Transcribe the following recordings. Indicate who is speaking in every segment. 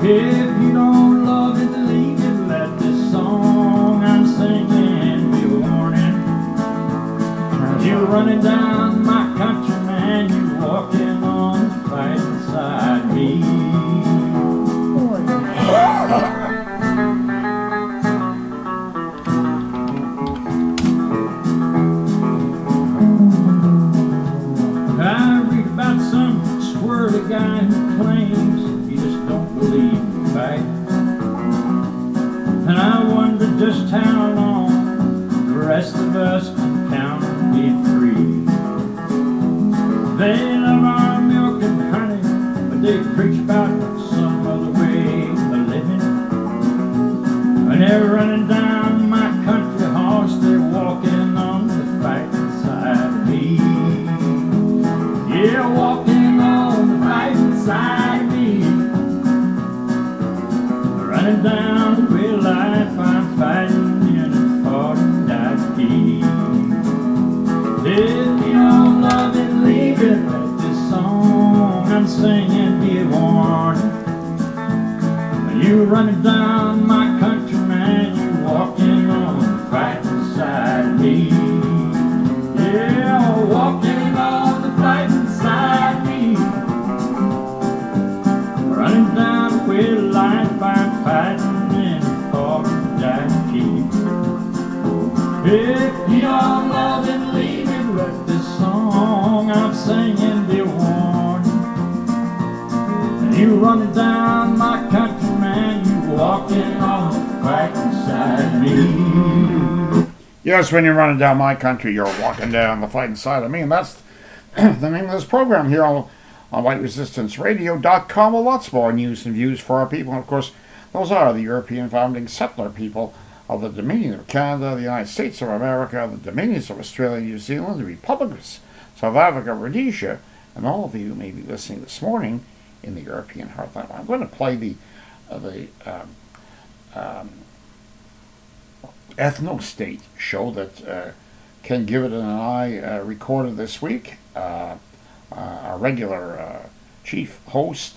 Speaker 1: If you don't love it, leave it. Let this song I'm singing be a warning. As you running down my country, man, you walking on the fighting side me. I read about some squirrely guy who claims he just don't believe in fight. And I wonder just how long the rest of us can count on being free. They love our milk and honey, but they preach about some other way of living. When they're running down my country horse, they're walking on the fighting side of me. Yeah, walking on the fighting side of me. Running down the real life, I'm fighting in a 40 key. If you don't love it, leave it. Let this song I'm singing be a warning. When you running down my country, man, you walking on the fighting side of me. Yeah, walking on the fighting side of me. Running down the real life, I'm fighting in a 40 key. If you don't love it, leave it. Let this song I'm singing be a warning. And you running down my country, man, you walking on the fighting side of me.
Speaker 2: Yes, when you're running down my country, you're walking down the fighting side of me. And that's the name of this program here on WhiteResistanceRadio.com. Well, lots more news and views for our people. And of course, those are the European founding settler people of the Dominion of Canada, the United States of America, the Dominions of Australia, New Zealand, the Republics, South Africa, Rhodesia, and all of you who may be listening this morning in the European heartland. I'm going to play the Ethno-State show that Ken Gibbet and I recorded this week. Our regular chief host,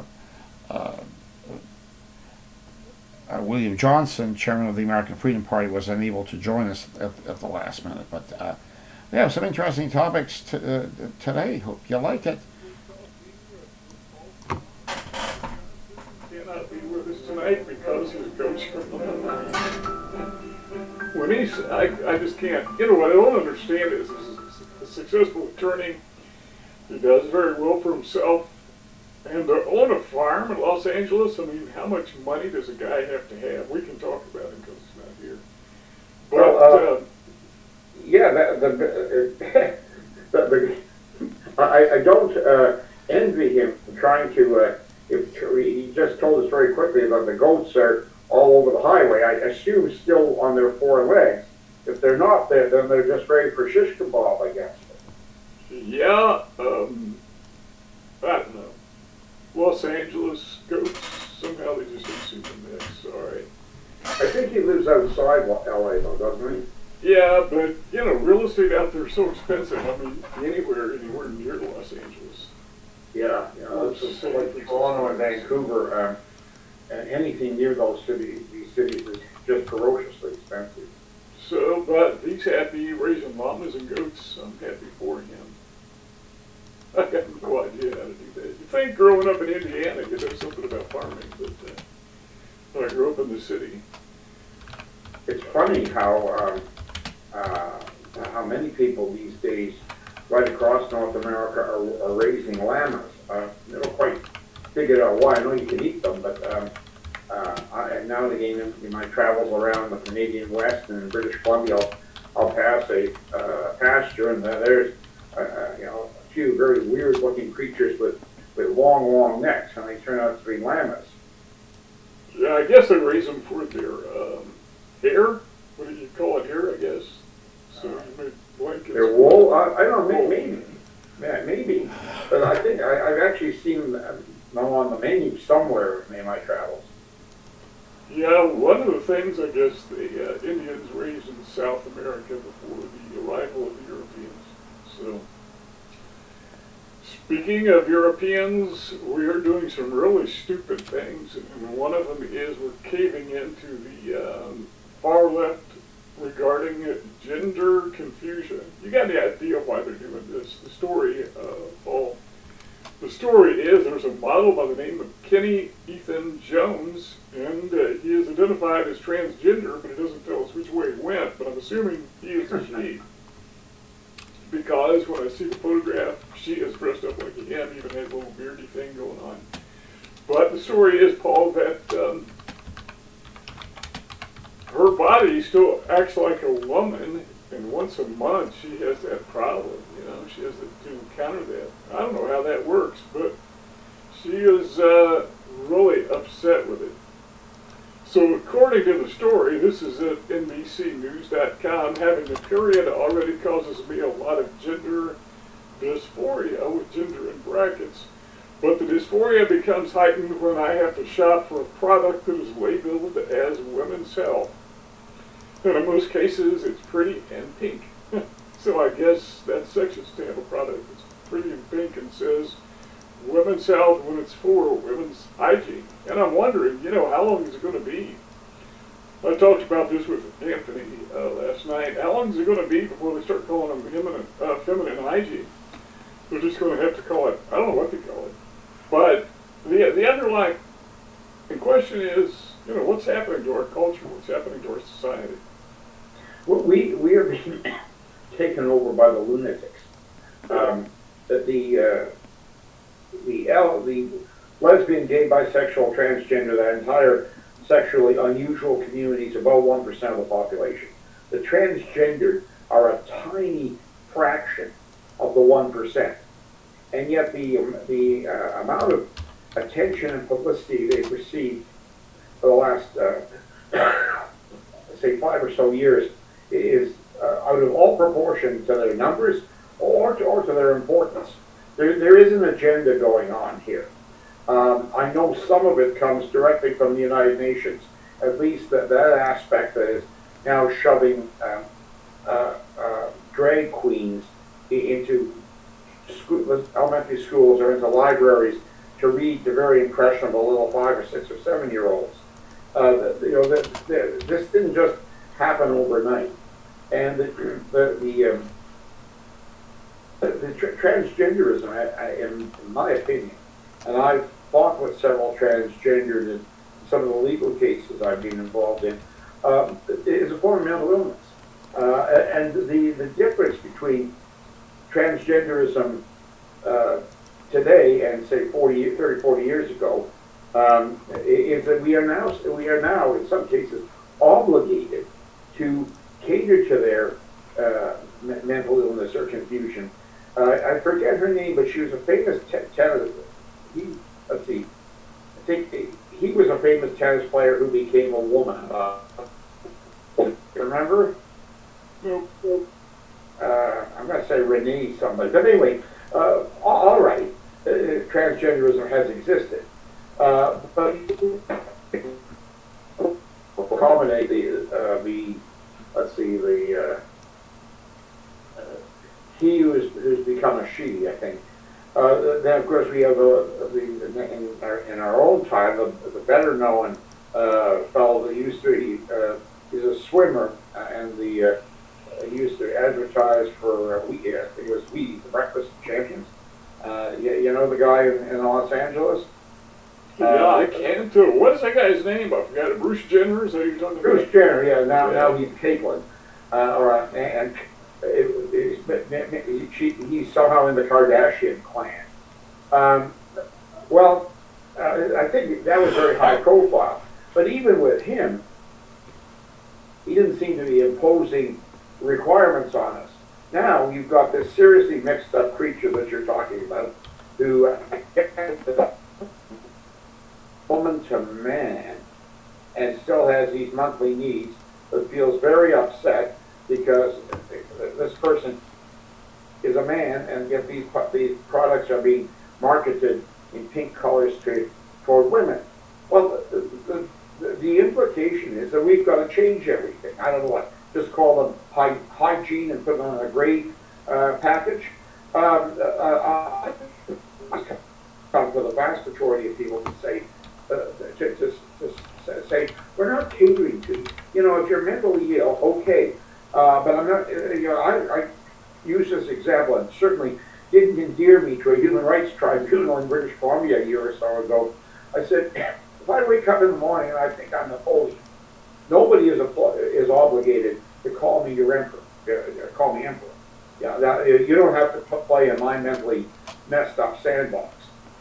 Speaker 2: William Johnson, chairman of the American Freedom Party, was unable to join us at the last minute. But we have some interesting topics today. Hope you like it.
Speaker 3: Cannot be with us tonight because of Coach. When he's, I just can't. You know what I don't understand is a successful attorney who does very well for himself. And to own a farm in Los Angeles, I mean, how much money does a guy have to have? We can talk about him because he's not here. But,
Speaker 4: I don't envy him trying to, he just told us very quickly about the goats are all over the highway. I assume still on their four legs. If they're not there, then they're just ready for shish kebab, I guess.
Speaker 3: yeah, I don't know. Los Angeles goats, somehow they just don't seem to mix, alright.
Speaker 4: I think he lives outside LA though, doesn't he?
Speaker 3: Yeah, but, you know, real estate out there is so expensive. I mean, anywhere near Los Angeles.
Speaker 4: Yeah, it's like Toronto and Vancouver, and anything near these cities is just ferociously expensive.
Speaker 3: So, but he's happy raising llamas and goats. I'm happy for him. I have no idea how to do that. You think growing up in Indiana you'd know something about farming, but I grew up in the city.
Speaker 4: It's funny how many people these days right across North America are raising llamas. I don't quite figure out why. I know you can eat them, but now and again in my travels around the Canadian West and in British Columbia, I'll pass a pasture, and there's a few very weird-looking creatures with long necks, and they turn out to be llamas.
Speaker 3: Yeah, I guess they raise them for their hair. What do you call it, hair? I guess. So you make blankets.
Speaker 4: Their wool? I don't know. Maybe. But I think I've actually seen them on the menu somewhere in my travels.
Speaker 3: Yeah, one of the things I guess the Indians raised in South America before the arrival of the Europeans. So Speaking of Europeans, we are doing some really stupid things, and one of them is we're caving into the far left regarding gender confusion. You got any idea why they're doing this? The story, Paul. The story is there's a model by the name of Kenny Ethan Jones, and he is identified as transgender, but it doesn't tell us which way he went, but I'm assuming he is a she. Because when I see the photograph, she is dressed up like him, even has a little beardy thing going on. But the story is, Paul, that her body still acts like a woman, and once a month she has that problem. You know, she has to encounter that. I don't know how that works, but she is really upset with it. So according to the story, this is at NBCnews.com, having a period already causes me a lot of gender dysphoria, with gender in brackets. But the dysphoria becomes heightened when I have to shop for a product that is labeled as women's health. And in most cases, it's pretty and pink. So I guess that section stamp a product that's pretty and pink and says women's health when it's for women's hygiene. And I'm wondering, you know, how long is it going to be? I talked about this with Anthony last night. How long is it going to be before they start calling them feminine hygiene? They're just going to have to call it, I don't know what they call it. But the underlying question is, you know, what's happening to our culture? What's happening to our society?
Speaker 4: Well, we are being taken over by the lunatics. The lesbian, gay, bisexual, transgender, that entire sexually unusual community is about 1% of the population. The transgendered are a tiny fraction of the 1%. And yet the amount of attention and publicity they've received for the last, say, 5 or so years is out of all proportion to their numbers or to their importance. There is an agenda going on here. I know some of it comes directly from the United Nations, at least that aspect that is now shoving drag queens into elementary schools or into libraries to read to very impressionable little 5 or 6 or 7-year-olds. This didn't just happen overnight, and the transgenderism, in my opinion, and I've fought with several transgenders in some of the legal cases I've been involved in, is a form of mental illness. And the difference between transgenderism today and say 30, 40 years ago is that we are now in some cases obligated to cater to their mental illness or confusion. I forget her name, but she was a famous tennis. Let's see. I think he was a famous tennis player who became a woman. Remember?
Speaker 3: No.
Speaker 4: I'm going to say Renee somebody. But anyway, all right, transgenderism has existed. But accommodate he who's become a she, I think. Then of course we have in our own time the better known fellow that used to he's a swimmer and he used to advertise for I think it was Wheaties, the Breakfast Champions. You know the guy in Los Angeles.
Speaker 3: Yeah, I can't too. What is that guy's name? I forgot it. Bruce Jenner? Is that who you're talking about?
Speaker 4: Bruce Jenner, yeah. Now he's Caitlyn, and he's somehow in the Kardashian clan. I think that was very high profile. But even with him, he didn't seem to be imposing requirements on us. Now you've got this seriously mixed up creature that you're talking about, who woman to man, and still has these monthly needs, but feels very upset because this person is a man, and yet these products are being marketed in pink colors for women. Well, the implication is that we've got to change everything. I don't know what, just call them hygiene and put them on a gray package. vast majority of people to say, say, we're not catering to you. You know, if you're mentally ill, okay. But I'm not, I use this example, and certainly didn't endear me to a human rights tribunal in British Columbia a year or so ago. I said, if I wake up in the morning and I think I'm Napoleon, nobody is obligated to call me your emperor, call me emperor. Yeah, that, you don't have to play in my mentally messed up sandbox.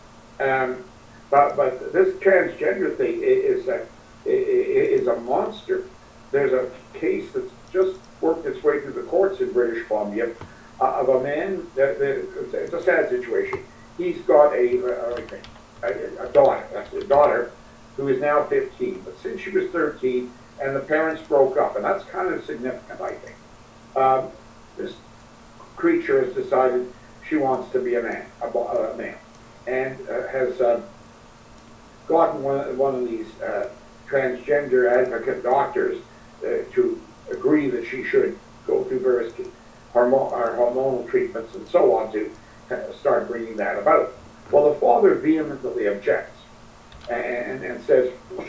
Speaker 4: But this transgender thing is a monster. There's a case that's just worked its way through the courts in British Columbia of a man. It's a sad situation. He's got a daughter who is now 15, but since she was 13, and the parents broke up, and that's kind of significant, I think. This creature has decided she wants to be a man, and has gotten one of these transgender advocate doctors to agree that she should go through various hormonal treatments and so on to start bringing that about. Well, the father vehemently objects and says,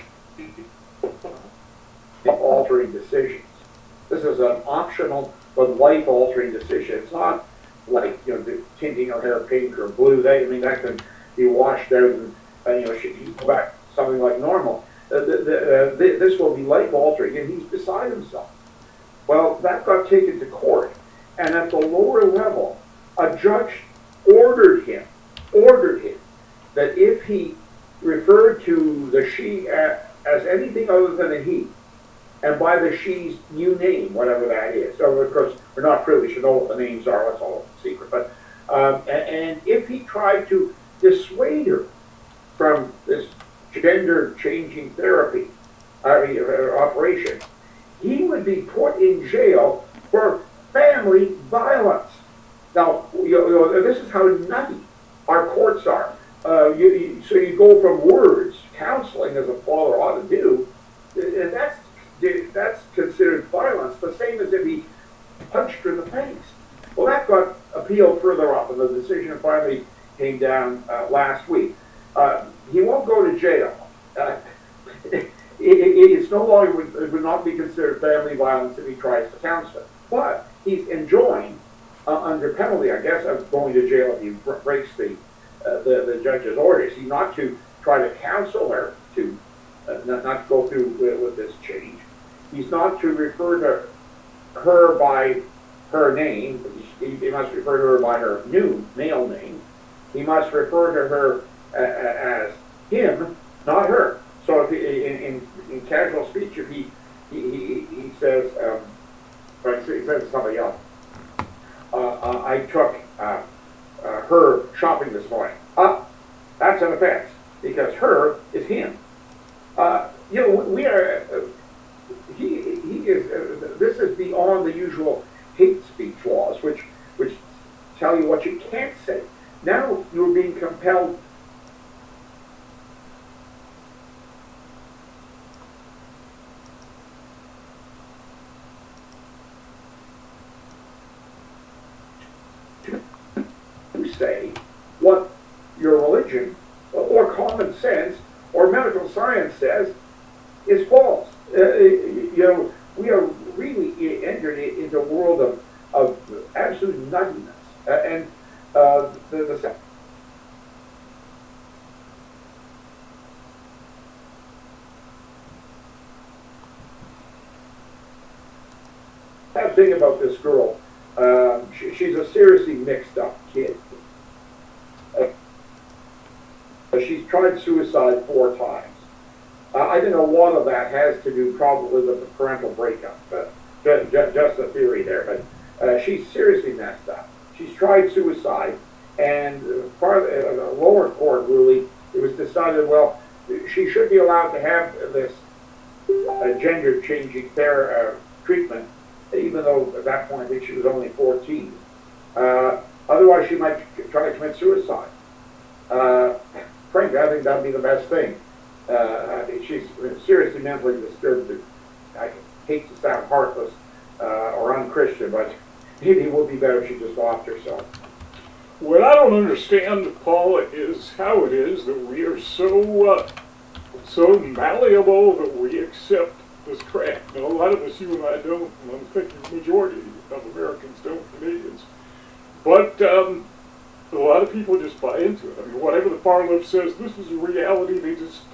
Speaker 4: altering decisions. This is an optional but life-altering decision. It's not like, you know, tinting her hair pink or blue. That can be washed out, and she can go back to something like normal. This will be life-altering, and he's beside himself. Well, that got taken to court, and at the lower level, a judge ordered him that if he referred to the she as anything other than a he, and by the she's new name, whatever that is. So, of course, we're not privileged to know what the names are, that's all a secret. But and if he tried to dissuade her from this gender-changing therapy operation, he would be put in jail for family violence. Now, this is how nutty our courts are. So you go from words, counseling as a father ought to do, and that's considered violence, the same as if he punched her in the face. Well, that got appealed further up, and the decision finally came down last week. He won't go to jail. It's no longer, it would not be considered family violence if he tries to counsel it. But he's enjoined, under penalty, I guess, of going to jail if he breaks the judge's orders. He's not to try to counsel her to not to go through with this change. He's not to refer to her by her name. He must refer to her by her new male name. He must refer to her as him, not her. So if in casual speech, if he says, he says to somebody else, I took her shopping this morning. That's an offense, because her is him. We are, he is, this is beyond the usual hate speech laws, which tell you what you can't say. Now you're being compelled to say what your religion or common sense or medical science says is false. We are really entered into a world of absolute nuttiness. And the sad thing about this girl, she's a seriously mixed up kid. She's tried suicide 4 times. I think a lot of that has to do probably with the parental breakup. Just a theory there, but she's seriously messed up. She's tried suicide, and part of the lower court ruling, it was decided, well, she should be allowed to have this gender-changing treatment, even though at that point I think she was only 14. Otherwise, she might try to commit suicide. Frankly, I think that would be the best thing. She's seriously mentally disturbed. I hate to sound heartless or unchristian, but maybe it would be better if she just offed herself.
Speaker 3: what I don't understand, Paul, is how it is that we are so malleable that we accept this crap. Now, a lot of us, you and I don't, and I'm thinking the majority of Americans don't, Canadians. But a lot of people just buy into it. I mean, whatever the far left says, this is a reality. They just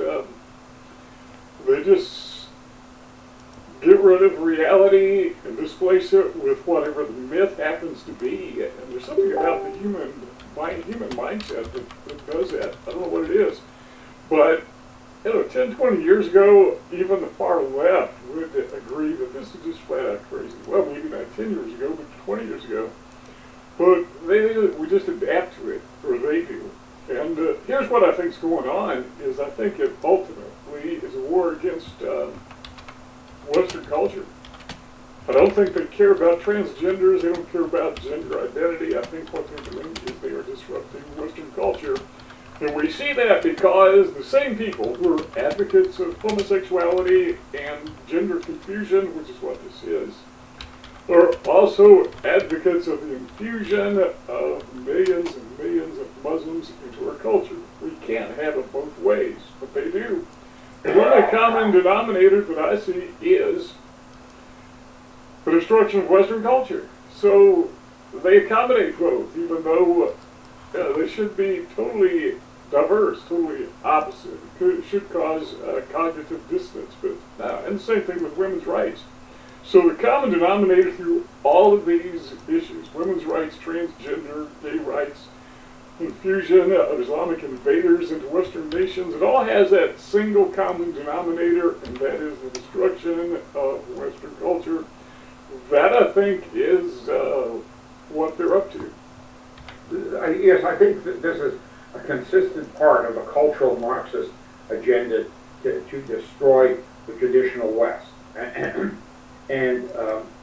Speaker 3: get rid of reality and displace it with whatever the myth happens to be. And there's something about the human mindset that does that. I don't know what it is. But, 10, 20 years ago, even the far left would agree that this is just flat out crazy. Well, maybe not 10 years ago, but 20 years ago. But we just adapt to it, or they do. And here's what I think's going on, is I think it ultimately is a war against Western culture. I don't think they care about transgenders, they don't care about gender identity. I think what they're doing is they are disrupting Western culture. And we see that because the same people who are advocates of homosexuality and gender confusion, which is what this is, are also advocates of the infusion of millions and millions of Muslims into our culture. We can't have it both ways, but they do. The only common denominator that I see is the destruction of Western culture. So they accommodate both, even though they should be totally diverse, totally opposite. It should cause cognitive dissonance. But and the same thing with women's rights. So the common denominator through all of these issues, women's rights, transgender, gay rights, infusion of Islamic invaders into Western nations, it all has that single common denominator, and that is the destruction of Western culture. That, I think, is what they're up to.
Speaker 4: Yes, I think that this is a consistent part of the cultural Marxist agenda to destroy the traditional West. And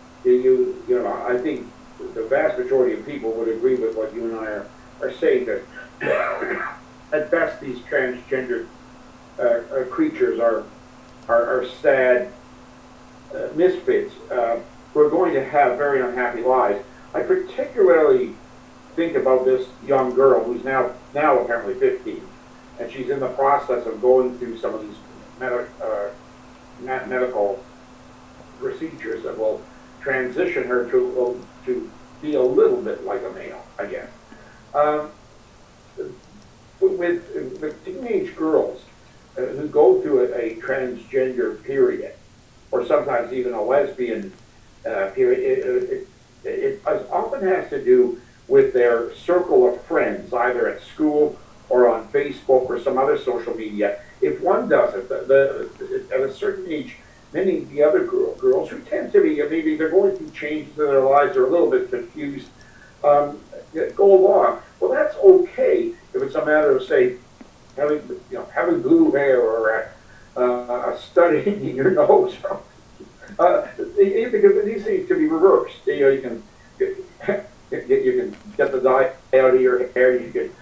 Speaker 4: I think the vast majority of people would agree with what you and I are saying, that at best these transgender creatures are sad misfits who are going to have very unhappy lives. I particularly think about this young girl who's now apparently 15, and she's in the process of going through some of these medical procedures that will transition her to be a little bit like a male, I guess. With teenage girls who go through a transgender period, or sometimes even a lesbian period, it often has to do with their circle of friends, either at school or on Facebook or some other social media. If one does it, at a certain age, many of the other girls who tend to be, maybe they're going through changes in their lives, they're a little bit confused, go along. Well, that's okay if it's a matter of, say, having blue hair or a stud in your nose. Because these things can be reversed. You can get the dye out of your hair. You can,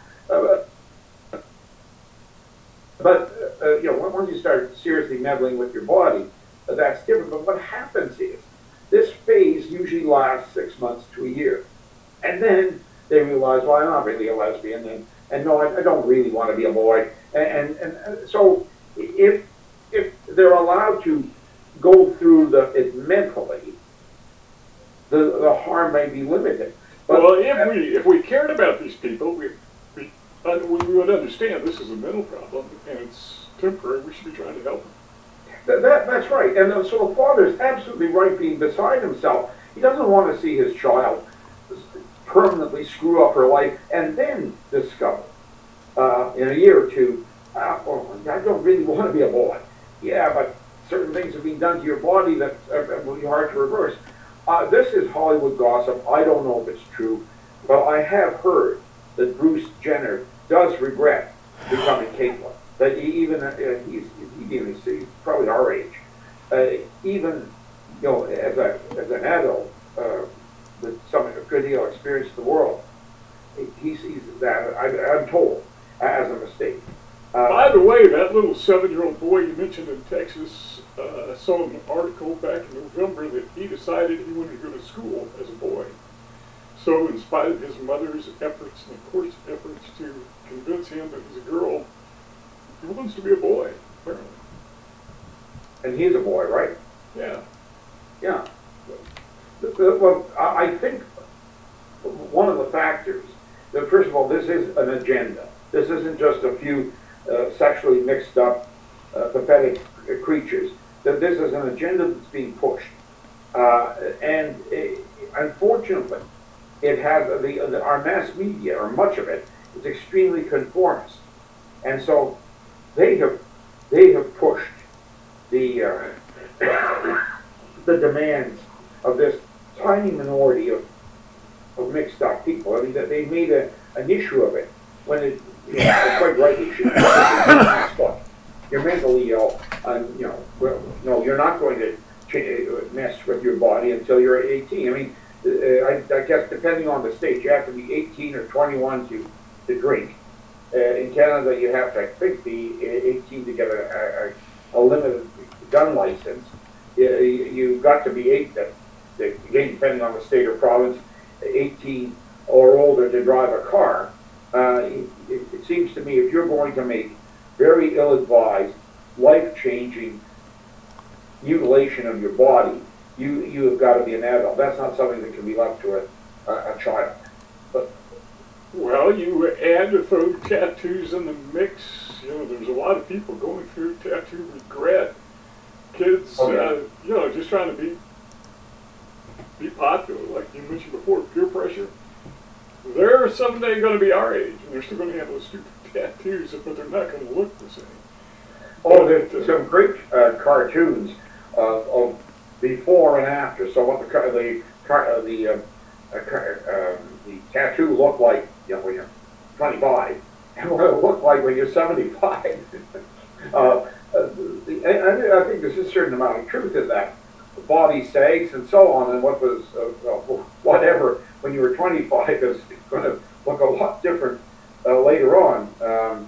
Speaker 4: once you start seriously meddling with your body, that's different. But what happens is this phase usually lasts 6 months to a year, and then they realize, well, I'm not really a lesbian, and no, I don't really want to be a boy, and so if they're allowed to go through it mentally, the harm may be limited. But,
Speaker 3: well, if we cared about these people, we would understand this is a mental problem and it's temporary. We should be trying to help them.
Speaker 4: That's right. And so the father's absolutely right, being beside himself. He doesn't want to see his child permanently screw up her life and then discover in a year or two, I don't really want to be a boy. Yeah, but certain things have been done to your body that are really hard to reverse. This is Hollywood gossip. I don't know if it's true, but I have heard that Bruce Jenner does regret becoming Caitlyn. That he's probably our age. Even as an adult with some good deal of experience in the world, he sees that, I'm told, as a mistake.
Speaker 3: By the way, that little 7-year-old boy you mentioned in Texas, I saw an article back in November that he decided he wanted to go to school as a boy. So in spite of his mother's efforts and the court's efforts to convince him that he's a girl, he wants to be a boy, apparently.
Speaker 4: And he's a boy, right?
Speaker 3: Yeah.
Speaker 4: Yeah. Well, I think one of the factors, that first of all, this is an agenda. This isn't just a few sexually mixed up, pathetic creatures. That this is an agenda that's being pushed. Unfortunately, it has our mass media, or much of it, is extremely conformist, and so they have pushed the the demands of this tiny minority of mixed up people. I mean, that they made an issue of it when it, quite rightly, should be messed up. You're mentally ill, and well, no, you're not going to mess with your body until you're 18. I mean, I guess depending on the state, you have to be 18 or 21 to drink. In Canada, you have to, I think, be 18 to get a limited gun license. You've got to be again, depending on the state or province, 18 or older to drive a car. It seems to me if you're going to make very ill-advised, life-changing mutilation of your body, you have got to be an adult. That's not something that can be left to a child. But,
Speaker 3: well, you add to throw tattoos in the mix. There's a lot of people going through tattoo regret. Kids, just trying to be popular, like you mentioned before, peer pressure. They're someday going to be our age, and they're still going to have those stupid tattoos, but they're not going to look the same.
Speaker 4: Oh, there's some great cartoons of before and after. So what the tattoo looked like, when you're 25, and what it looked like when you're 75. I think there's a certain amount of truth in that. The body sags and so on, and what was whatever when you were 25 is going to look a lot different later on.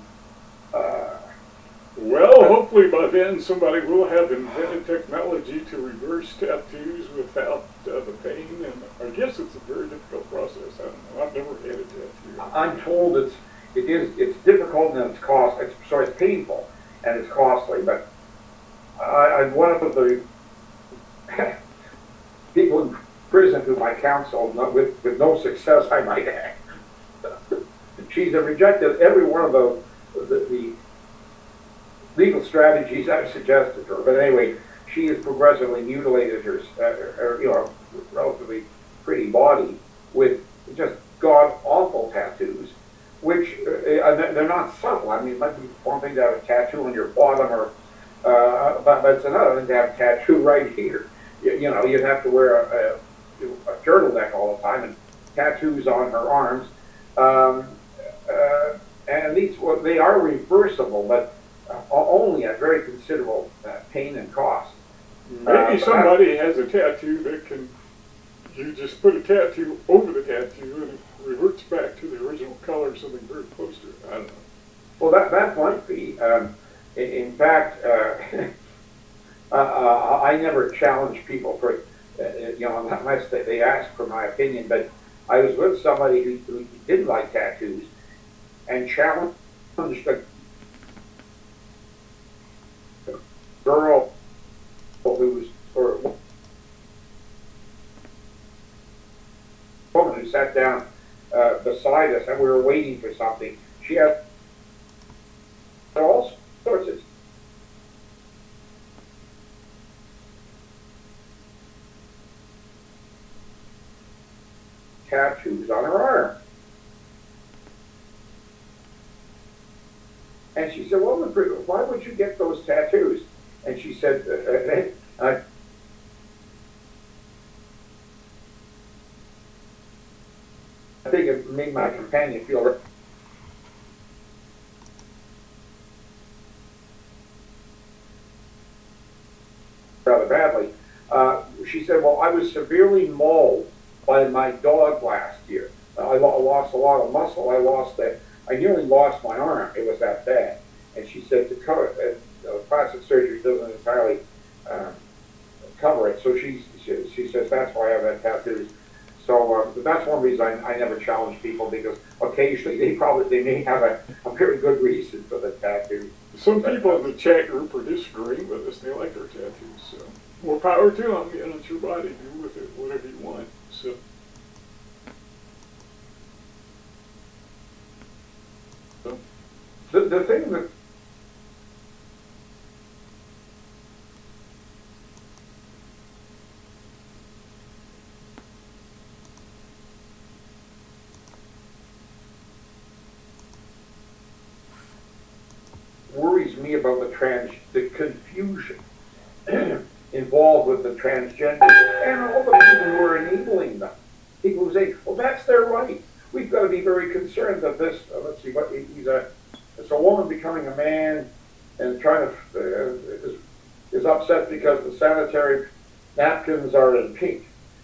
Speaker 3: Well, hopefully by then somebody will have invented technology to reverse tattoos without the pain, and I guess it's a very difficult process. I don't know. I've never had a tattoo.
Speaker 4: I'm told it's difficult and it's painful and it's costly, but I'm one of the people in prison whom I counseled with no success, I might add. She's rejected every one of the legal strategies I've suggested to her. But anyway, she has progressively mutilated her relatively pretty body with just god-awful tattoos, which they're not subtle. I mean, it might be one thing to have a tattoo on your bottom, but it's another thing to have a tattoo right here. You'd have to wear a turtleneck all the time and tattoos on her arms. And they are reversible, but only at very considerable pain and cost.
Speaker 3: Maybe somebody has a tattoo that you just put a tattoo over the tattoo and it reverts back to the original color, something very close to it. I don't know.
Speaker 4: Well, that might be. In fact, I never challenge people for, unless they ask for my opinion, but I was with somebody who didn't like tattoos and challenged a girl or woman who sat down beside us, and we were waiting for something. She had all sorts of tattoos on her arm. And she said, well, why would you get those tattoos? And she said, I think it made my companion feel rather badly. She said, well, I was severely mauled by my dog last year. I lost a lot of muscle. I nearly lost my arm. It was that bad. And she said to cover it, plastic surgery doesn't entirely cover it. So she says that's why I have had tattoos. So that's one reason I never challenge people, because occasionally they may have a very good reason for the tattoo.
Speaker 3: Some people in the chat group are disagreeing with us. They like our tattoos, so more power to them. You know, it's your body. Do with it whatever you want. So.
Speaker 4: The thing that worries me about the confusion involved with the transgenders and all the people who are enabling them. People who say, well, that's their right. We've got to be very concerned that this, let's see, what it's a woman becoming a man and trying to, is upset because the sanitary napkins are in pink.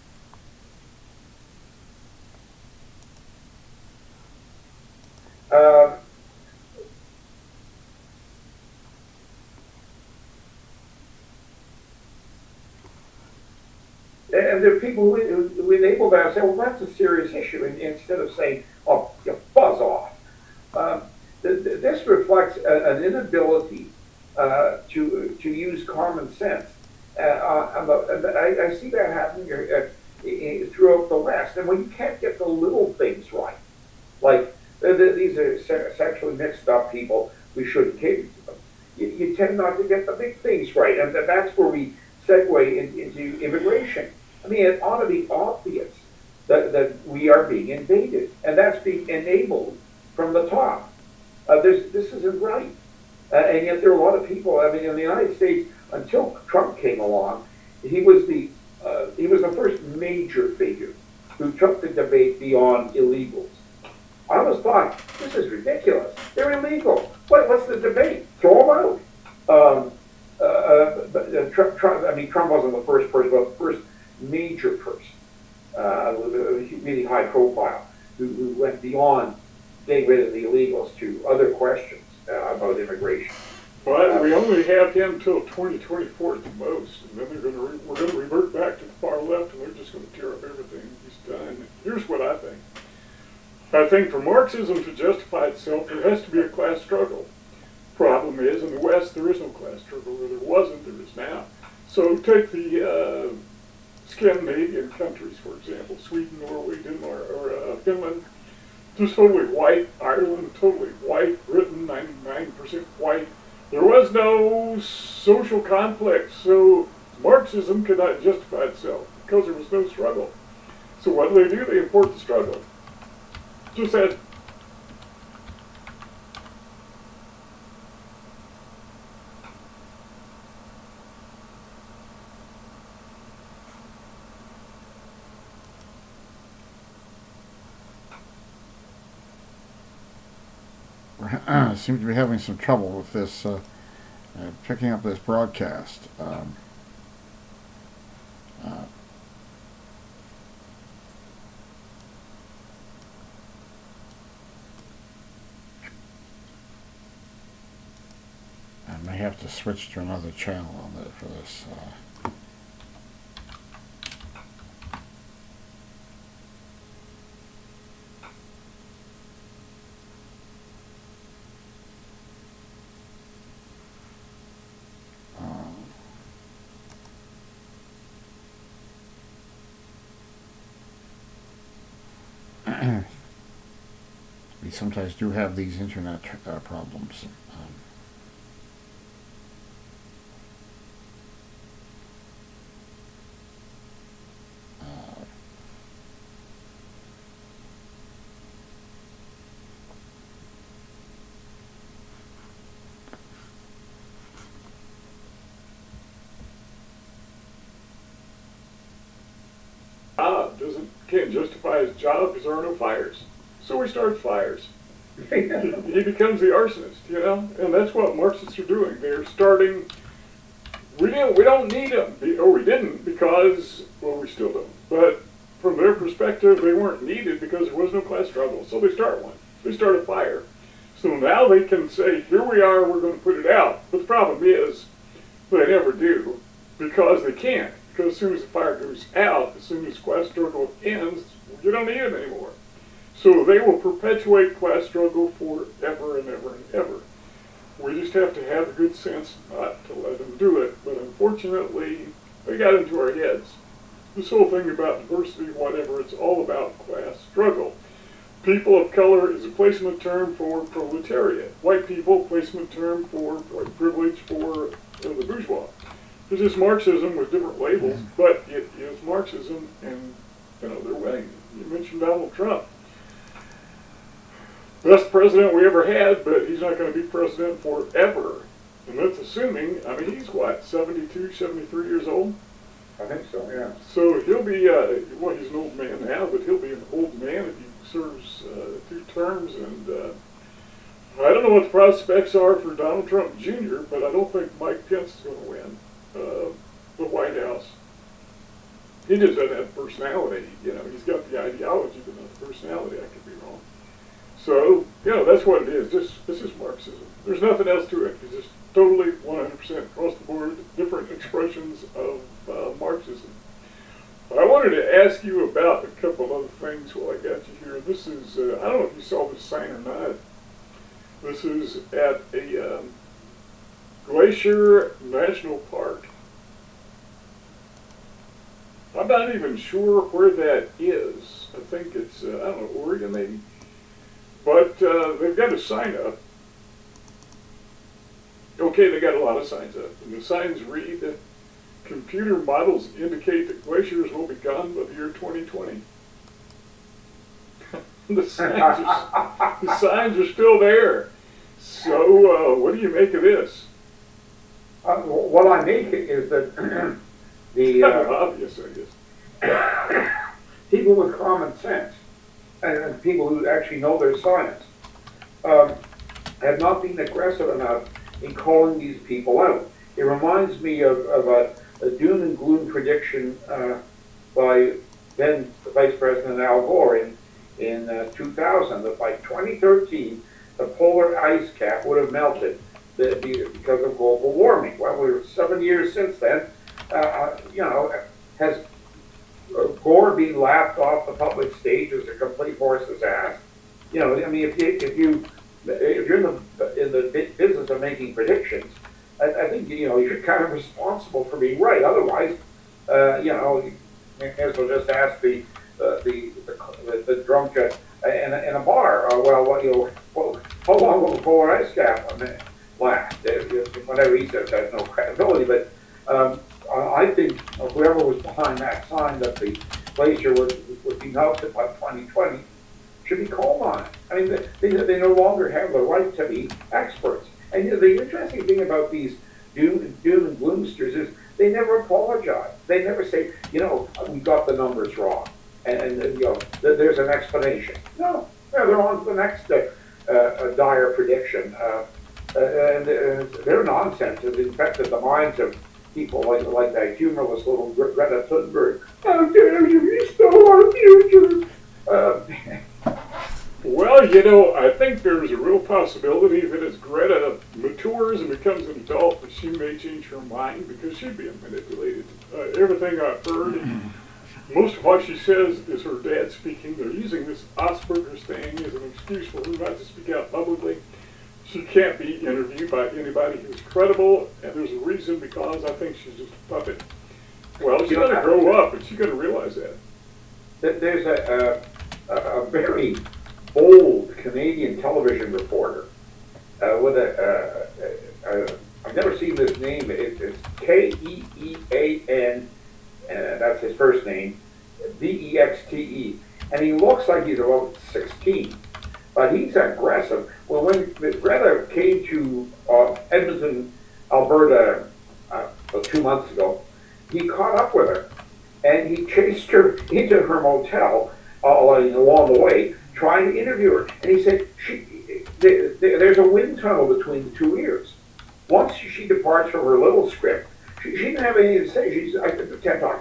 Speaker 4: And there are people who enable that and say, well, that's a serious issue, and instead of saying, oh, you buzz off. This reflects an inability to use common sense. I see that happening throughout the West. And when you can't get the little things right, like these are sexually mixed up people, we shouldn't cater to them. You tend not to get the big things right. And that's where we segue into immigration. I mean, it ought to be obvious that we are being invaded, and that's being enabled from the top. This isn't right. And yet there are a lot of people, I mean, in the United States, until Trump came along, he was the first major figure who took the debate beyond illegals. I always thought, this is ridiculous. They're illegal. What's the debate? Throw them out. Trump wasn't the first person, but the first major person with a really high profile who went beyond getting rid of the illegals to other questions about immigration.
Speaker 3: But we only have him till 2024 at the most, and then we're going to revert back to the far left, and they're just going to tear up everything he's done. Here's what I think. I think for Marxism to justify itself, there has to be a class struggle. Problem is, in the West, there is no class struggle, or there wasn't, there is now. So take the Scandinavian countries, for example, Sweden, Norway, Denmark, or Finland, just totally white. Ireland, totally white. Britain, 99% white. There was no social conflict, so Marxism could not justify itself because there was no struggle. So what do? They import the struggle. Just as
Speaker 2: seem to be having some trouble with this, picking up this broadcast. I may have to switch to another channel on for this. We sometimes do have these internet problems.
Speaker 3: can't justify his job because there are no fires. So he starts fires. He becomes the arsonist, you know? And that's what Marxists are doing. They're starting, we don't need them, or we didn't because, well, we still don't. But from their perspective, they weren't needed because there was no class struggle. So they start one. They start a fire. So now they can say, here we are, we're going to put it out. But the problem is, they never do because they can't. because as soon as the fire goes out, as soon as class struggle ends, you don't need it anymore. So they will perpetuate class struggle forever and ever and ever. We just have to have the good sense not to let them do it. But unfortunately, they got into our heads. This whole thing about diversity, whatever, it's all about class struggle. People of color is a placement term for proletariat. White people, placement term for white privilege for the bourgeois. It's just Marxism with different labels, but it is Marxism, and they're winning. You mentioned Donald Trump. Best president we ever had, but he's not going to be president forever. And that's assuming, he's what, 72, 73 years old?
Speaker 4: I think so, yeah.
Speaker 3: So he'll be, he's an old man now, but he'll be an old man if he serves 2 terms. And I don't know what the prospects are for Donald Trump Jr., but I don't think Mike Pence is going to win the White House. He just doesn't have personality. He's got the ideology, but not the personality. I could be wrong. So, that's what it is. This is Marxism. There's nothing else to it. It's just totally 100% across the board, different expressions of Marxism. I wanted to ask you about a couple other things while I got you here. This is, I don't know if you saw this sign or not. This is at a Glacier National Park. I'm not even sure where that is. I think it's, Oregon maybe. But they've got a sign up. Okay, they got a lot of signs up. And the signs read that computer models indicate that glaciers will be gone by the year 2020. The signs are still there. So what do you make of this?
Speaker 4: What I make is that the
Speaker 3: obvious, I guess.
Speaker 4: People with common sense and people who actually know their science have not been aggressive enough in calling these people out. It reminds me of a doom and gloom prediction by then Vice President Al Gore in 2000 that by 2013 the polar ice cap would have melted because of global warming. Well, we're 7 years since then. Has Gore been laughed off the public stage as a complete horse's ass? If you're in the business of making predictions, I think you're kind of responsible for being right. Otherwise, you may as well just ask the drunk in a bar. How long will the polar ice cap last? Whatever he says has no credibility. But I think whoever was behind that sign that the glacier would be melted by 2020 should be called on it. They no longer have the right to be experts. And the interesting thing about these doom and gloomsters is they never apologize. They never say, we got the numbers wrong, and there's an explanation. No, they're on to the next dire prediction. And their nonsense has infected the minds of people like that humorless little Greta Thunberg. How dare you stole our future?
Speaker 3: Well, I think there's a real possibility that as Greta matures and becomes an adult, that she may change her mind because she's being manipulated. Everything I've heard, most of what she says is her dad speaking. They're using this Asperger's thing as an excuse for her not to speak out publicly. She can't be interviewed by anybody who's credible, and there's a reason, because I think she's just a puppet. Well, she's going to grow up, and she's going to realize that.
Speaker 4: There's a very bold Canadian television reporter with I've never seen this name. It's Keean, that's his first name, Vexte, and he looks like he's about 16, but he's aggressive. Well, when Greta came to Edmonton, Alberta, 2 months ago, he caught up with her, and he chased her into her motel along the way, trying to interview her. And he said, there's a wind tunnel between the two ears. Once she departs from her little script, she didn't have anything to say. I can't talk.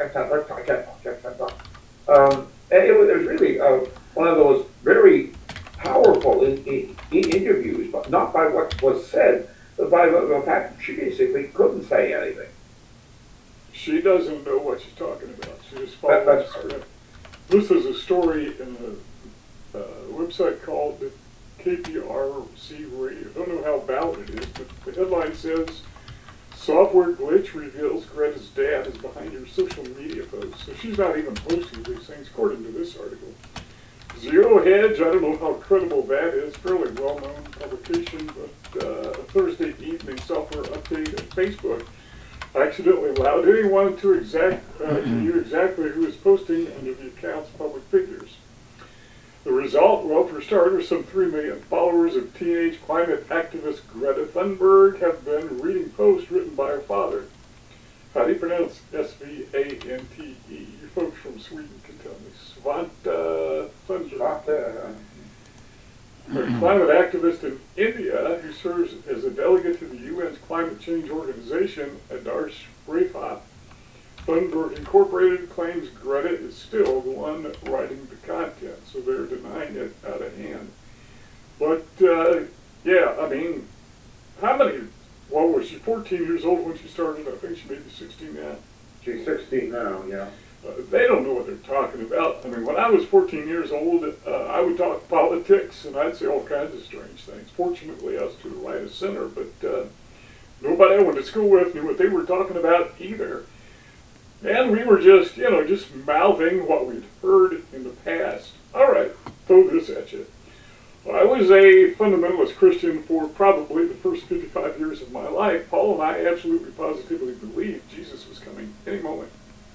Speaker 4: And it was really one of those very powerful interviews, but not by what was said, but by the fact that she basically couldn't say anything.
Speaker 3: She doesn't know what she's talking about. She just follows the script. This is a story in a website called KPRC Radio. I don't know how valid it is, but the headline says, software glitch reveals Greta's dad is behind her social media posts. So she's not even posting these things, according to this article. Zero Hedge, I don't know how credible that is, fairly well-known publication, but a Thursday evening software update at Facebook accidentally allowed anyone to view exactly who is posting under the account's public figures. The result, well, for starters, some 3 million followers of teenage climate activist Greta Thunberg have been reading posts written by her father. How do you pronounce Svante? You folks from Sweden can tell me. Svante Thunberg. A climate activist in India who serves as a delegate to the UN's climate change organization, Adarsh Brahmat. Thunberg Incorporated claims Greta is still the one writing the content, so they're denying it out of hand. But, yeah, I mean, how many, what was she, 14 years old when she started? I think she may be 16 now.
Speaker 4: She's 16 now, yeah.
Speaker 3: They don't know what they're talking about. I mean, when I was 14 years old, I would talk politics, and I'd say all kinds of strange things. Fortunately, I was to the right of center, but nobody I went to school with knew what they were talking about either. And we were just, just mouthing what we'd heard in the past. All right, throw this at you. I was a fundamentalist Christian for probably the first 55 years of my life. Paul and I absolutely positively believed Jesus was coming any moment.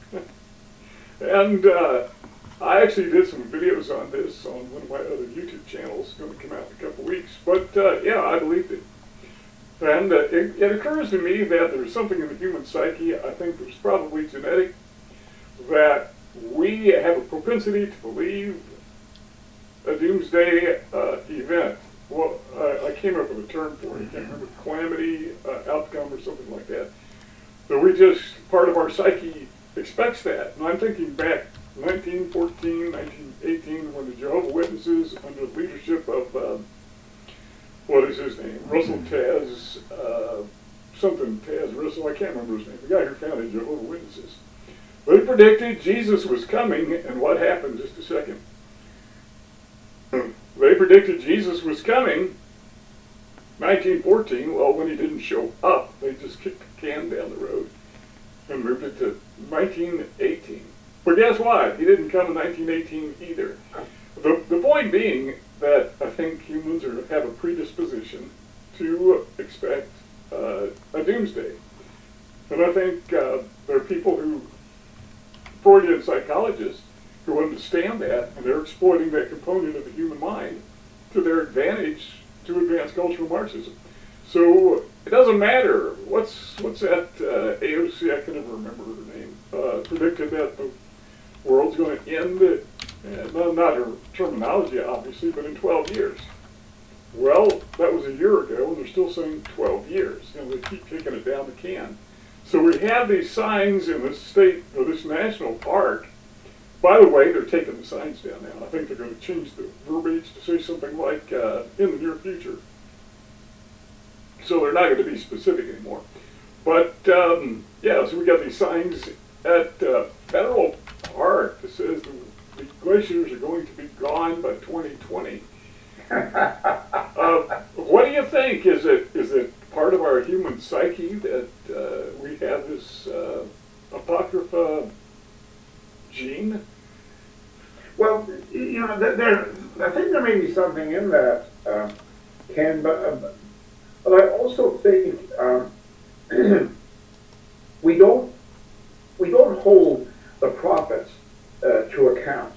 Speaker 3: And I actually did some videos on this on one of my other YouTube channels, going to come out in a couple weeks. But yeah, I believed it. And it occurs to me that there's something in the human psyche, I think there's probably genetic, that we have a propensity to believe a doomsday event. Well, I came up with a term for it. I can't remember, calamity, outcome, or something like that. So we just, part of our psyche expects that. And I'm thinking back 1914, 1918, when the Jehovah's Witnesses, under the leadership of, what is his name? Russell Taz, something Taz Russell, I can't remember his name, the guy who founded Jehovah's Witnesses. They predicted Jesus was coming, and what happened? Just a second. They predicted Jesus was coming, 1914. Well, when he didn't show up, they just kicked the can down the road and moved it to 1918. But guess what? He didn't come in 1918 either. The point being that I think humans have a predisposition to expect a doomsday. And I think there are people who, Freudian psychologists, who understand that, and they're exploiting that component of the human mind to their advantage to advance cultural Marxism. So it doesn't matter. What's that AOC, I can never remember her name, predicted that the world's going to end, not her terminology obviously, but in 12 years. Well, that was a year ago, and they're still saying 12 years. They keep kicking it down the can. So we have these signs in this state, or this national park. By the way, they're taking the signs down now. I think they're going to change the verbiage to say something like, in the near future. So they're not going to be specific anymore. But, yeah, so we got these signs at Federal Park that says the glaciers are going to be gone by 2020. What do you think? Is it part of our human psyche that we have this apocrypha gene?
Speaker 4: Well, I think there may be something in that, Ken, but I also think we don't hold the prophets to account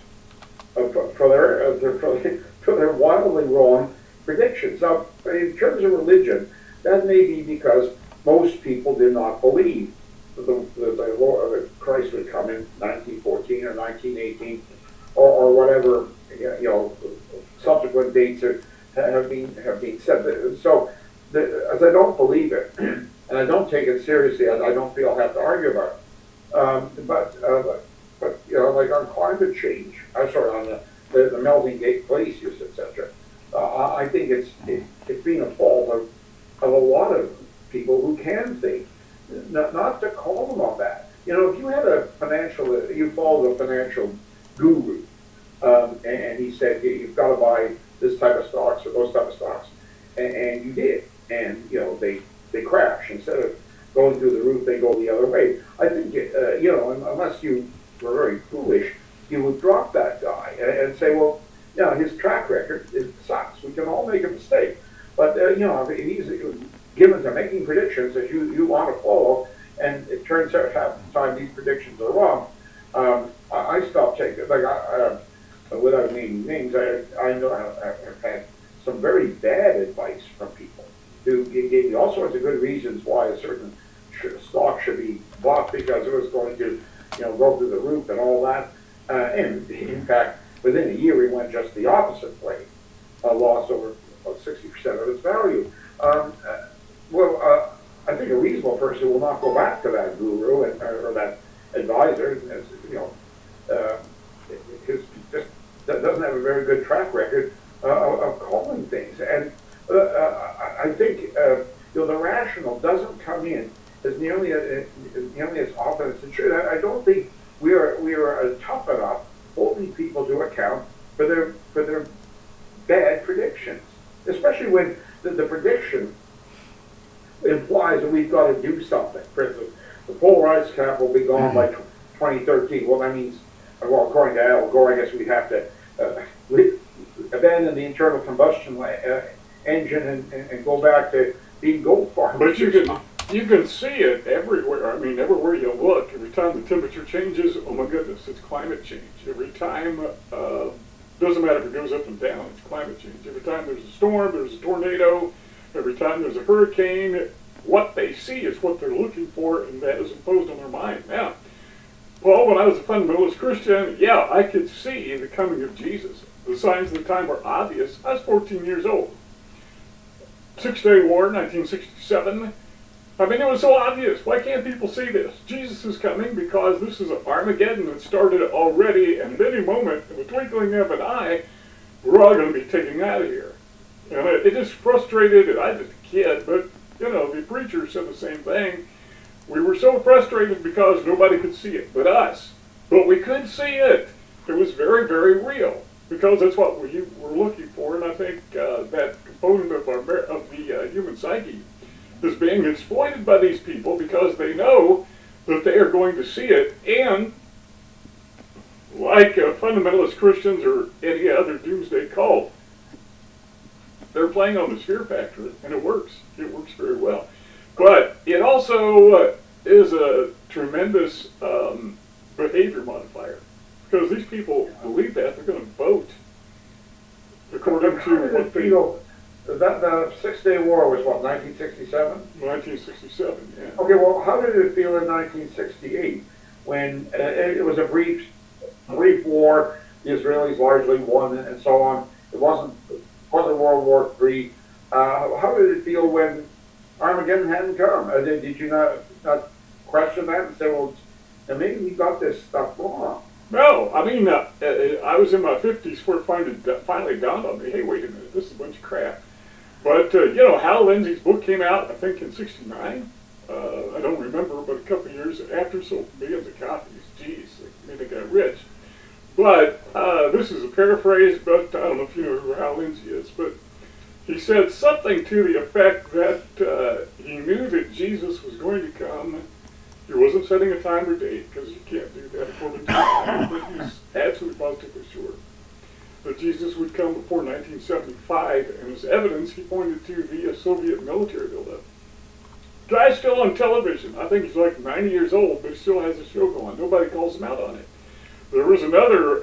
Speaker 4: for their wildly wrong predictions. Now, in terms of religion, that may be because most people did not believe that Christ would come in 1914 or 1918 or whatever subsequent dates have been said. So, as I don't believe it and I don't take it seriously, I don't feel I have to argue about it. But like on climate change, on the melting glaciers, etc. I think it's been a fault of a lot of people who can think, not to call them on that. You know, if you had a you followed a financial guru, and he said you've got to buy this type of stocks or those type of stocks, and you did, and you know they crash instead of going through the roof, they go the other way. I think you know, unless you were very foolish, you would drop that guy and say, well, you know, his track record sucks. We can all make a mistake, but you know, if he's given to making predictions that you want to follow, and it turns out half the time these predictions are wrong. I stopped taking, like, without naming names, I know I've had some very bad advice from people who gave me all sorts of good reasons why a certain stock should be bought because it was going to, you know, go through the roof and all that. And in fact, within a year, we went just the opposite way, lost over about 60% of its value. I think a reasonable person will not go back to that guru or that advisor, as, you know, because just doesn't have a very good track record of calling things. And I think you know, the rational doesn't come in as nearly as often as it should. I don't think we are tough enough holding people to account for their bad predictions, especially when the prediction implies that we've got to do something. For instance, the polarized cap will be gone by 2013. Well, that means, well, according to Al Gore, I guess we'd have to abandon the internal combustion engine and go back to being gold farmers.
Speaker 3: But you can see it everywhere. I mean, everywhere you look, every time the temperature changes, oh my goodness, it's climate change. Every time, doesn't matter if it goes up and down, it's climate change. Every time there's a storm, there's a tornado. Every time there's a hurricane, what they see is what they're looking for, and that is imposed on their mind. Now, Paul, when I was a fundamentalist Christian, yeah, I could see the coming of Jesus. The signs of the time were obvious. I was 14 years old. Six-Day War, 1967. I mean, it was so obvious. Why can't people see this? Jesus is coming because this is Armageddon that started already, and at any moment, in the twinkling of an eye, we're all going to be taken out of here. And it just frustrated, and I was a kid, but, you know, the preacher said the same thing. We were so frustrated because nobody could see it but us. But we could see it. It was very, very real, because that's what we were looking for, and I think that component of the human psyche is being exploited by these people because they know that they are going to see it, and like fundamentalist Christians or any other doomsday cult, they're playing on the fear factor, and it works. It works very well. But it also is a tremendous behavior modifier, because these people believe that they're going to vote according to what they...
Speaker 4: The Six-Day War was what, 1967?
Speaker 3: 1967, yeah.
Speaker 4: Okay, well, how did it feel in 1968 when it was a brief war, the Israelis largely won, and so on? It wasn't World War III. How did it feel when Armageddon hadn't come? Did you not question that and say, well, maybe we got this stuff wrong?
Speaker 3: No, I mean, I was in my 50s where it finally dawned on me, hey, wait a minute, this is a bunch of crap. But, you know, Hal Lindsey's book came out, I think, in '69. I don't remember, but a couple of years after, sold millions of copies. Geez, I mean, they got rich. But this is a paraphrase, but I don't know if you know who Hal Lindsey is, but he said something to the effect that he knew that Jesus was going to come. He wasn't setting a time or date, because you can't do that according to the time, but he's absolutely positively sure that Jesus would come before 1975, and as evidence, he pointed to the Soviet military buildup. Guy's still on television. I think he's like 90 years old, but he still has a show going. Nobody calls him out on it. There was another,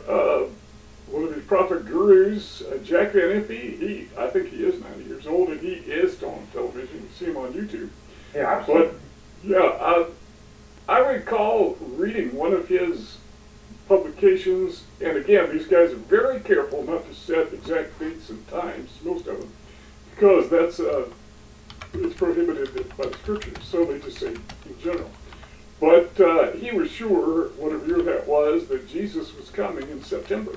Speaker 3: one of his prophet gurus, Jack Van Impe. I think he is 90 years old, and he is still on television. You see him on YouTube.
Speaker 4: Yeah, absolutely.
Speaker 3: But, yeah, I recall reading one of his publications, and again, these guys are very careful not to set exact dates and times, most of them, because that's it's prohibited by the scriptures, so they just say in general. But he was sure, whatever year that was, that Jesus was coming in September.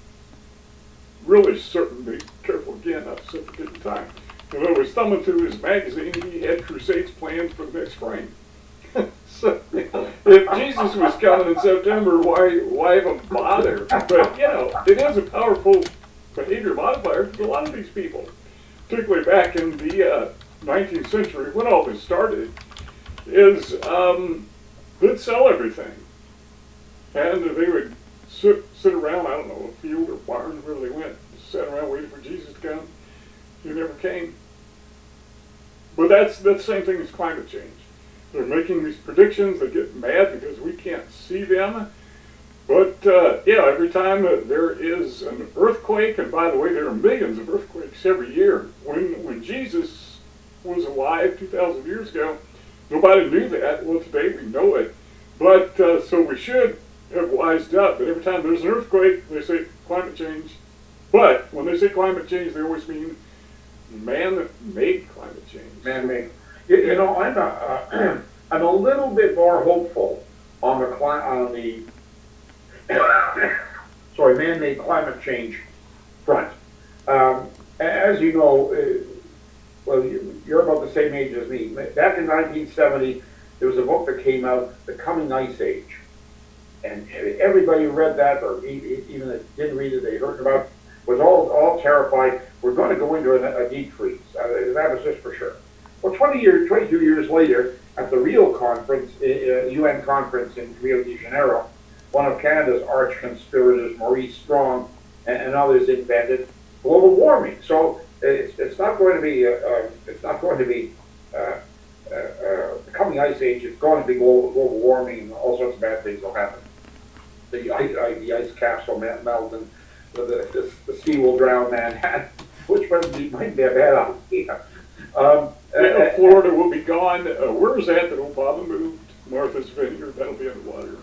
Speaker 3: Really certain, be careful again, not to set the date and time. And when I was thumbing through his magazine, he had crusades planned for the next spring. So, if Jesus was coming in September, why even bother? But, it is a powerful behavior modifier for a lot of these people, particularly back in the 19th century when all this started, is they'd sell everything. And they would sit around, I don't know, a field or barn, wherever they went, sat around waiting for Jesus to come. He never came. But that's the same thing as climate change. They're making these predictions. They get mad because we can't see them. But, every time there is an earthquake, and by the way, there are millions of earthquakes every year. When Jesus was alive 2,000 years ago, nobody knew that. Well, today we know it. But, so we should have wised up. But every time there's an earthquake, they say climate change. But when they say climate change, they always mean man-made climate change.
Speaker 4: Man-made. I'm a little bit more hopeful on the man-made climate change front. As you know, you're about the same age as me. Back in 1970, there was a book that came out, The Coming Ice Age. And everybody who read that, or even that didn't read it, they heard about it, was all terrified. We're going to go into a deep freeze. That was just for sure. Well, 22 years later, at the Rio conference, UN conference in Rio de Janeiro, one of Canada's arch conspirators, Maurice Strong, and others invented global warming. So it's not going to be the coming ice age. It's going to be global warming, and all sorts of bad things will happen. The ice caps will melt, and the sea will drown Manhattan, which might be a bad idea.
Speaker 3: Florida will be gone. Where's that Obama moved? Martha's Vineyard, that'll be underwater.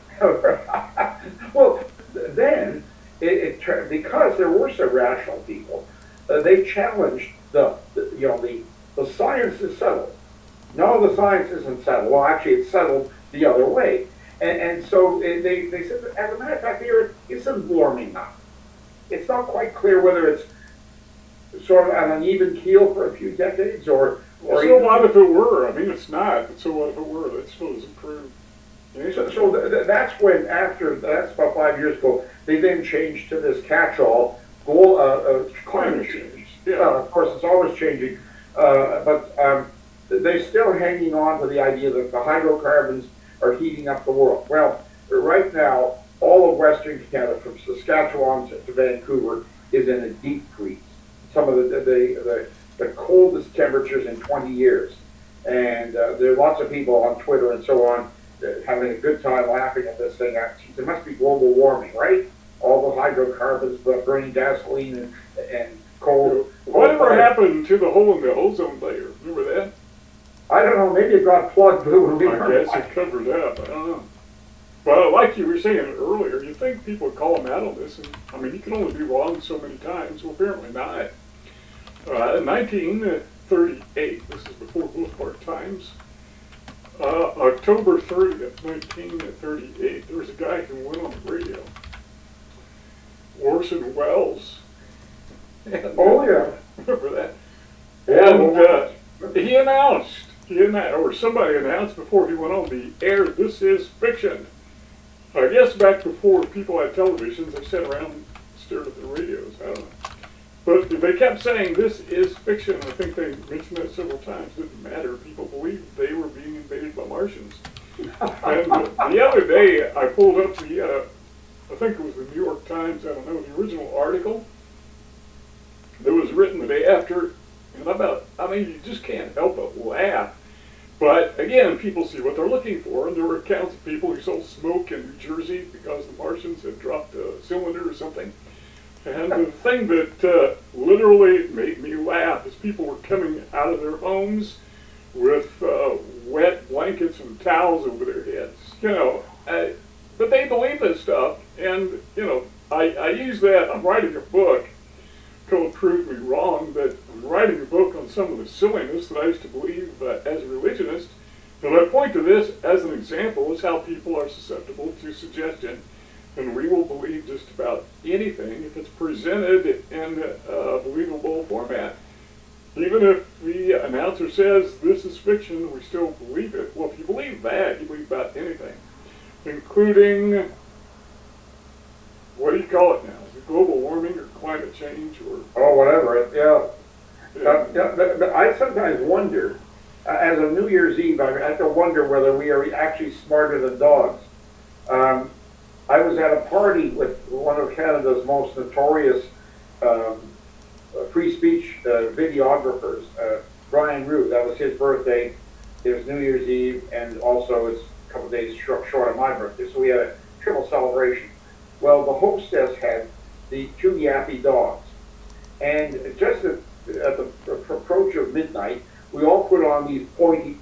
Speaker 4: Well, then, because there were some rational people, they challenged the science is settled. No, the science isn't settled. Well, actually, it's settled the other way. And so they said, that, as a matter of fact, the Earth isn't warming up. It's not quite clear whether it's sort of an uneven keel for a few decades, or
Speaker 3: so what if it were? I mean, it's not. But so what if it were? That still doesn't prove.
Speaker 4: So that's when, that's about 5 years ago, they then changed to this catch-all
Speaker 3: climate change. Yeah.
Speaker 4: Of course, it's always changing, but they're still hanging on to the idea that the hydrocarbons are heating up the world. Well, right now, all of Western Canada, from Saskatchewan to Vancouver, is in a deep freeze. Some of the coldest temperatures in 20 years. And there are lots of people on Twitter and so on having a good time laughing at this thing. There must be global warming, right? All the hydrocarbons, burning gasoline and coal.
Speaker 3: Whatever happened to the hole in the ozone layer? Remember that?
Speaker 4: I don't know. Maybe it got plugged.
Speaker 3: I guess it covered up. I don't know. But like you were saying earlier, you think people would call them out on this, and I mean, you can only be wrong so many times. Well, apparently not. In 1938, this is before boulevard times, October 30th, 1938, there was a guy who went on the radio, Orson Welles.
Speaker 4: Oh, yeah.
Speaker 3: Remember that? And he announced, or somebody announced before he went on the air, this is fiction. I guess back before people had televisions, they sat around and stared at the radios. I don't know. But they kept saying, this is fiction. I think they mentioned that several times. It didn't matter. People believed they were being invaded by Martians. And the other day, I pulled up I think it was the New York Times, I don't know, the original article that was written the day after. And you just can't help but laugh. But again, people see what they're looking for, and there were accounts of people who saw smoke in New Jersey because the Martians had dropped a cylinder or something. And the thing that literally made me laugh is people were coming out of their homes with wet blankets and towels over their heads. But they believe this stuff, and I use that. I'm writing a book called Prove Me Wrong, but I'm writing a book on some of the silliness that I used to believe as a religionist. And I point to this as an example as how people are susceptible to suggestion, and we will believe just about anything if it's presented in a believable format. even if the announcer says this is fiction, we still believe it. Well, if you believe that, you believe about anything, including, what do you call it now? Is it global warming or climate change or?
Speaker 4: Oh, whatever, yeah.
Speaker 3: Yeah.
Speaker 4: But I sometimes wonder, as of New Year's Eve, I have to wonder whether we are actually smarter than dogs. I was at a party with one of Canada's most notorious free speech videographers, Brian Root. That was his birthday. It was New Year's Eve, and also it's a couple of days short of my birthday. So we had a triple celebration. Well, the hostess had the two yappy dogs, and just at the approach of midnight, we all put on these pointy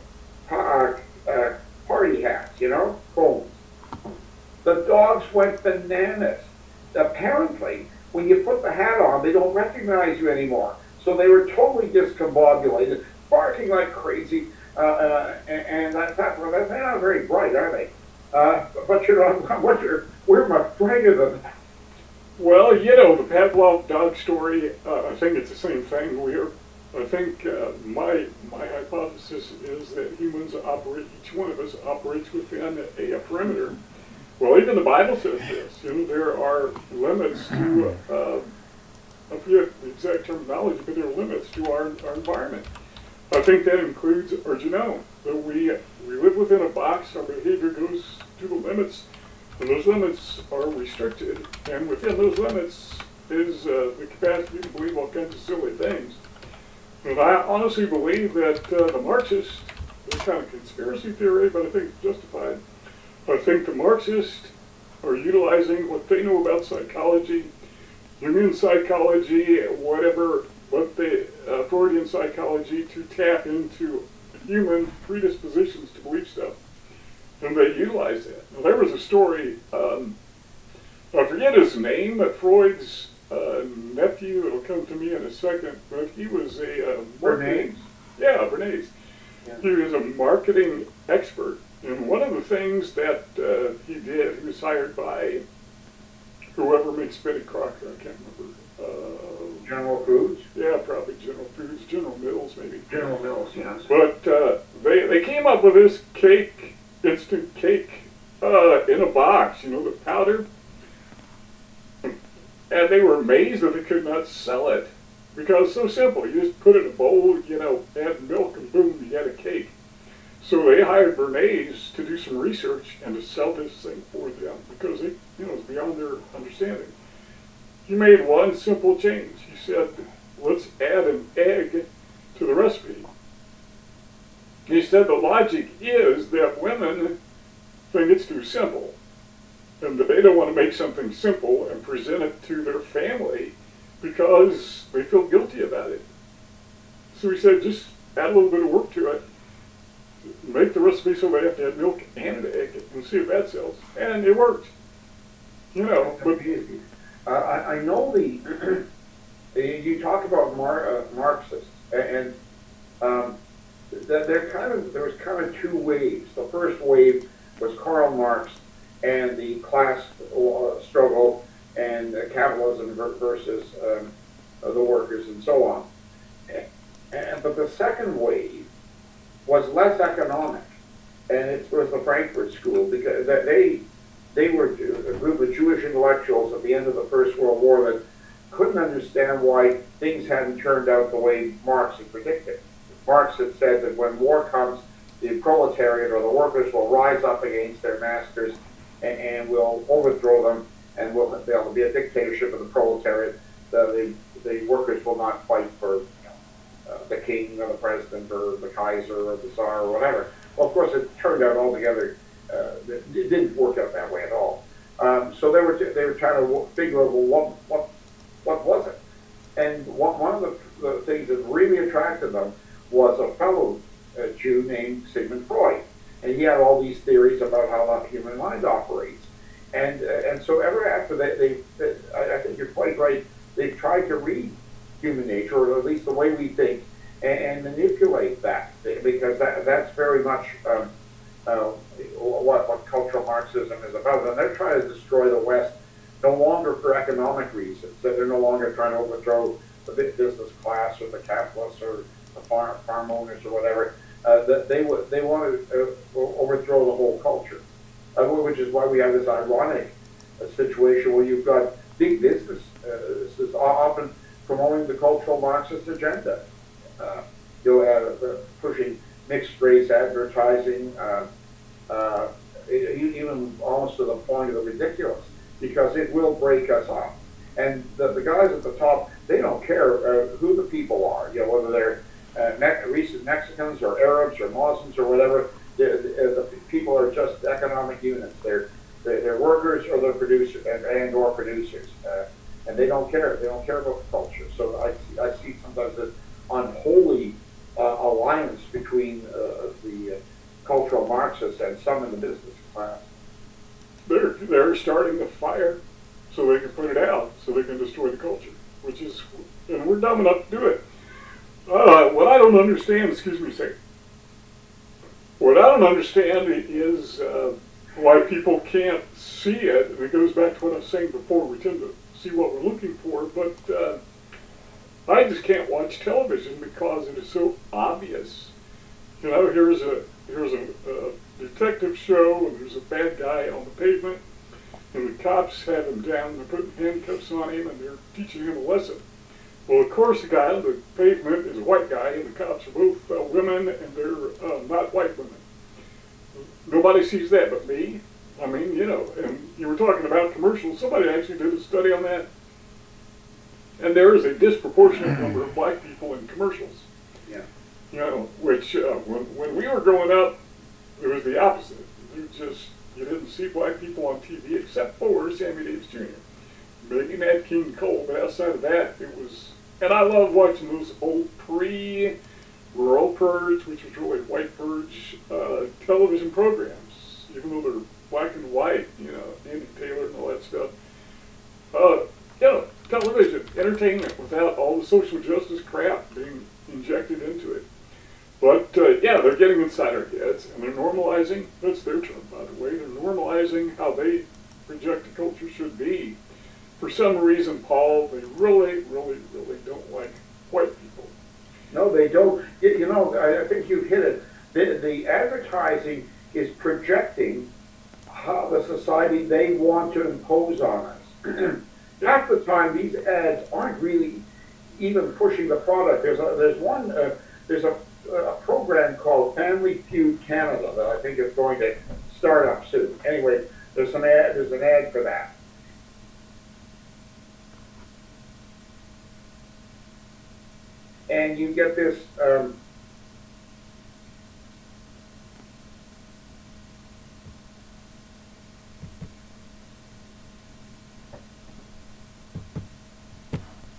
Speaker 4: party hats, combs. The dogs went bananas. Apparently, when you put the hat on, they don't recognize you anymore. So they were totally discombobulated, barking like crazy, and I thought, well, they're not very bright, are they? But I wonder, we're much brighter than that.
Speaker 3: Well, the Pavlov dog story, I think it's the same thing. I think my hypothesis is that each one of us operates within a perimeter. Well, even the Bible says this. There are limits to, I forget the exact terminology, but there are limits to our environment. I think that includes our genome. That we live within a box, our behavior goes to the limits, and those limits are restricted. And within those limits is the capacity to believe all kinds of silly things. And I honestly believe that the Marxists, this kind of conspiracy theory, but I think it's justified. I think the Marxists are utilizing what they know about psychology, Jungian psychology, what the Freudian psychology, to tap into human predispositions to believe stuff. And they utilize that. Now, there was a story, I forget his name, but Freud's nephew, it'll come to me in a second, but he was a
Speaker 4: Bernays?
Speaker 3: Yeah, Bernays.
Speaker 4: Yeah.
Speaker 3: He was a marketing expert. And one of the things that he did, he was hired by whoever makes Betty Crocker, I can't remember.
Speaker 4: General Foods?
Speaker 3: Yeah, probably General Foods, General Mills maybe.
Speaker 4: General Mills, yes.
Speaker 3: But they came up with this cake, instant cake, in a box, the powder. And they were amazed that they could not sell it because it's so simple. You just put it in a bowl, add milk, and boom, you had a cake. So they hired Bernays to do some research and to sell this thing for them because it was beyond their understanding. He made one simple change. He said, let's add an egg to the recipe. He said the logic is that women think it's too simple and that they don't want to make something simple and present it to their family because they feel guilty about it. So he said, just add a little bit of work to it. Make the recipe so they have to add milk and an egg and see if that sells. And it worked. But
Speaker 4: I know you talk about Marxists, and there was kind of two waves. The first wave was Karl Marx and the class struggle and capitalism versus the workers and so on. But the second wave was less economic, and it was the Frankfurt School, because they were a group of Jewish intellectuals at the end of the First World War that couldn't understand why things hadn't turned out the way Marx had predicted. Marx had said that when war comes, the proletariat or the workers will rise up against their masters and will overthrow them, and there'll be a dictatorship of the proletariat. The workers will not fight for the king or the president or the Kaiser or the Tsar or whatever. Well, of course, it turned out altogether, it didn't work out that way at all. So they were trying to figure out, well, what was it? And one of the things that really attracted them was a fellow Jew named Sigmund Freud. And he had all these theories about how the human mind operates. And so ever after I think you're quite right, they've tried to read human nature, or at least the way we think, and manipulate that, because that's very much what cultural Marxism is about. And they're trying to destroy the West no longer for economic reasons, that they're no longer trying to overthrow the big business class or the capitalists or the farm owners or whatever, that they want to overthrow the whole culture, which is why we have this ironic situation where you've got big business is often promoting the cultural Marxist agenda, pushing mixed race advertising, even almost to the point of the ridiculous, because it will break us up. And the guys at the top, they don't care who the people are, whether they're recent Mexicans or Arabs or Muslims or whatever. The people are just economic units. They're workers or they're producers and or producers, and they don't care. They don't care about the culture. So I see sometimes this unholy alliance between the cultural Marxists and some in the business class.
Speaker 3: They're starting the fire so they can put it out, so they can destroy the culture, and we're dumb enough to do it. What I don't understand, excuse me a second. What I don't understand is why people can't see it, and it goes back to what I was saying before. We tend to see what we're looking for, but I just can't watch television because it is so obvious. Here's a detective show, and there's a bad guy on the pavement, and the cops have him down, they're putting handcuffs on him, and they're teaching him a lesson. Well, of course, the guy on the pavement is a white guy, and the cops are both women, and they're not white women. Nobody sees that but me. I mean, and you were talking about commercials. Somebody actually did a study on that. And there is a disproportionate number of black people in commercials.
Speaker 4: Yeah.
Speaker 3: Which when we were growing up, it was the opposite. You didn't see black people on TV except for Sammy Davis Jr., maybe Nat King Cole, but outside of that, it was. And I love watching those old Rural Purge, which was really white purge television programs, even though they're black and white, Andy Taylor and all that stuff. Television, entertainment without all the social justice crap being injected into it. But they're getting inside our heads, and they're normalizing, that's their term, by the way, they're normalizing how they project the culture should be. For some reason, Paul, they really, really, really don't like white people.
Speaker 4: No, they don't. I think you've hit it. The advertising is projecting how the society they want to impose on us. Half the time, these ads aren't really even pushing the product. There's a program called Family Feud Canada that I think is going to start up soon. Anyway, there's an ad for that. And you get this